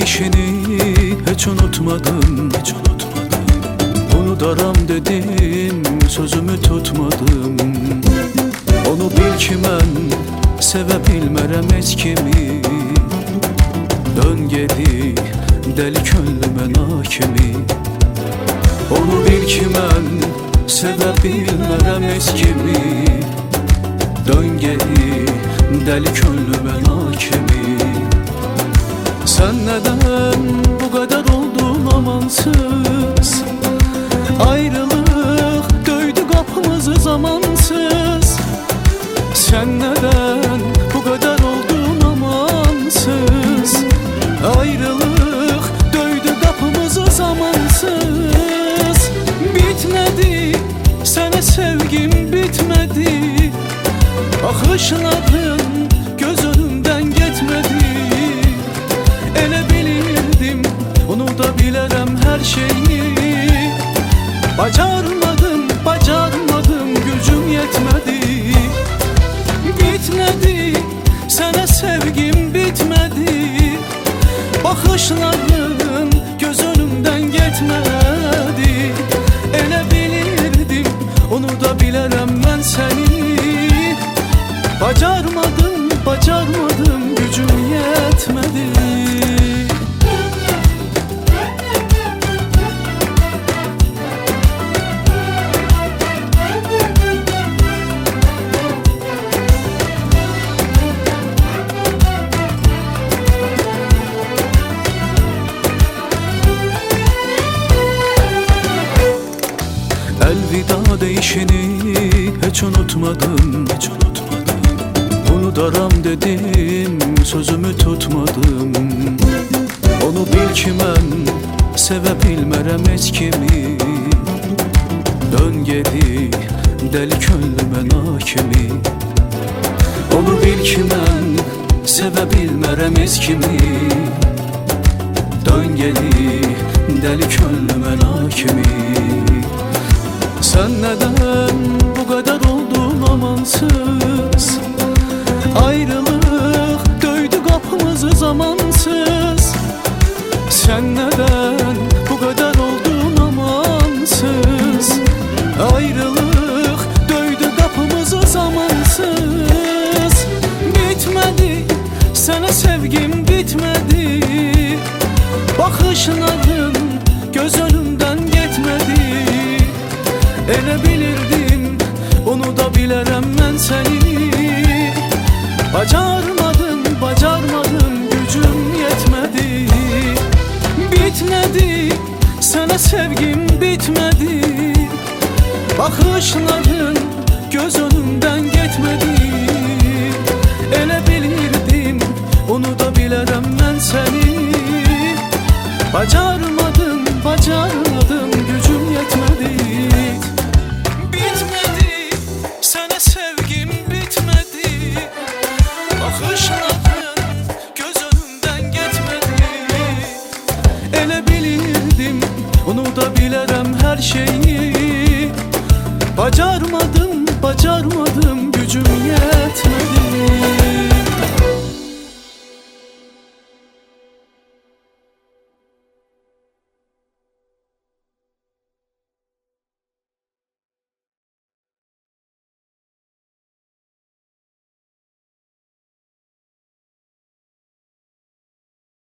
deyişini hiç unutmadım. Unudaram dedim, sözümü tutmadım. Onu bil ki mən sevə bilmərəm heç kimi. Dön geri, deli könlümə nakimi. Onu bil ki mən sevə bilmərəm heç kimi. Dön geri, deli könlümə nakimi. Sen neden bu kadar oldun amansız? Ayrılık döydü kapımızı zamansız. Sen neden bu kadar oldun amansız? Ayrılık döydü kapımızı zamansız. Bitmedi sana sevgim, bitmedi. Bakışların göz önümden gitmedi. Ele bilirdim, onu da bilərəm her şeyini. Bacarmadım, gücüm yetmedi. Bitmedi, sana sevgim bitmedi. Bakışların göz önümden gitmedi. Ele bilirdim, onu da bilərəm mən səni. Bacarmadım, gücüm yetmedi. Elvida deyişini hiç unutmadım. Unudaram dedim, sözümü tutmadım. Onu bil ki mən sevə bilmərəm heç kimi. Dön geri, deli könlümə nakimi. Onu bil ki mən sevə bilmərəm heç kimi. Dön geri, deli könlümə nakimi. Sen neden bu kadar oldun amansız? Ayrılık döydü kapımızı zamansız. Sen neden bu kadar oldun amansız? Ayrılık döydü kapımızı zamansız. Bitmedi, sana sevgim bitmedi. Bakışların göz önümden gitmedi. Ele bilirdim, onu da bilərəm mən səni. Bacarmadım, gücüm yetmedi. Bitmedi, sana sevgim bitmedi. Bakışların göz önümden gitmedi. Ele bilirdim, onu da bilərəm mən səni. Bacarmadım, gücüm yetmedi. Sevgim bitmedi. Bakışların göz önümden gitmedi. Ele bilirdim, onu da bilərəm her şeyi. Bacarmadım, gücüm yetmedi.